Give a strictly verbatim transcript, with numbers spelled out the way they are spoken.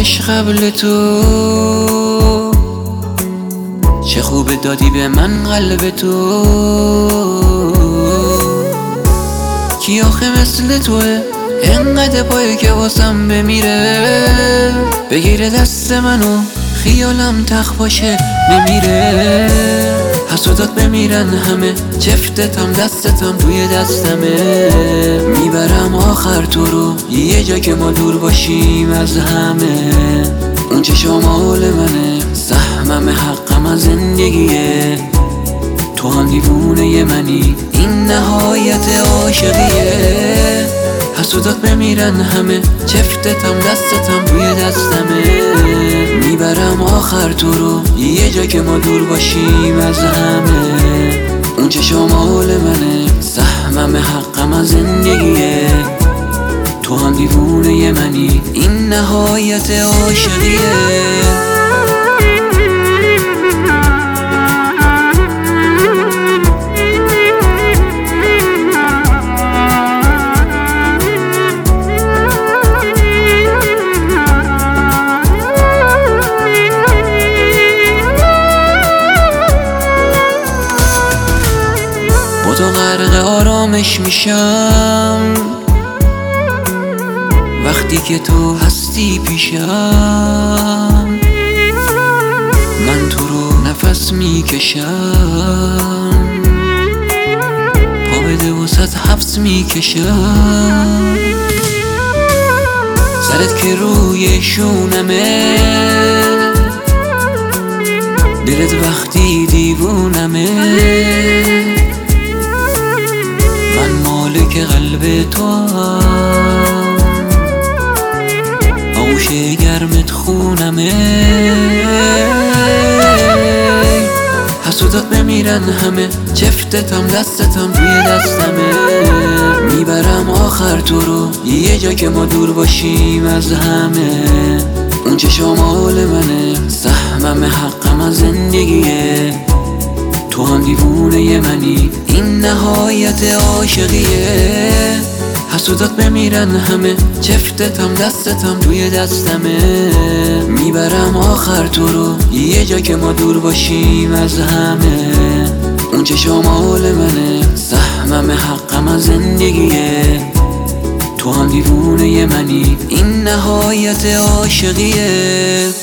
دیدمش قبل تو، چه خوب دادی به من قلب تو. کی آخه مثل توه انقدر پایی که واسم بمیره، بگیره دست منو خیالم تخ باشه نمیره. حسودات بمیرن همه، چفتتم دستتم توی دستمه. میبرم آخر تو رو یه جا که ما دور باشیم از همه. اون چه شمال منه، سهمم حقم از زندگیه. تو هم دیوونه منی، این نهایت عاشقیه. حسودات بمیرن همه، چفتتم دستتم توی دستمه. میبرم آخر تو رو یه جا که ما دور باشیم از همه. اون چه شمال منه، سهمم حقم از زندگیه. تو هم دیوونه منی، این نهایت عاشقیه. با تو غرق آرامش میشم وقتی که تو هستی پیشم. من تو رو نفس میکشم، پا بده وسط حبس میکشم. سرت که روی شونمه، دلت وقتی دیوونمه. من مالک قلب تو هم، آغوش گرمت خونمه. حسودات بمیرن همه، چفتتم دستتم توی دستمه. میبرم آخر تو رو یه جا که ما دور باشیم از همه. اون چه شمال منه، سهمم حقم از زندگیه. تو هم دیوونه منی، این نهایت عاشقیه. حسودات بمیرن همه، چفتتم دستتم توی دستمه. میبرم آخر تو رو یه جا که ما دور باشیم از همه. اون چه شمال منه، سهمم حقم از زندگیه. تو هم دیوونه منی، این نهایت عاشقیه.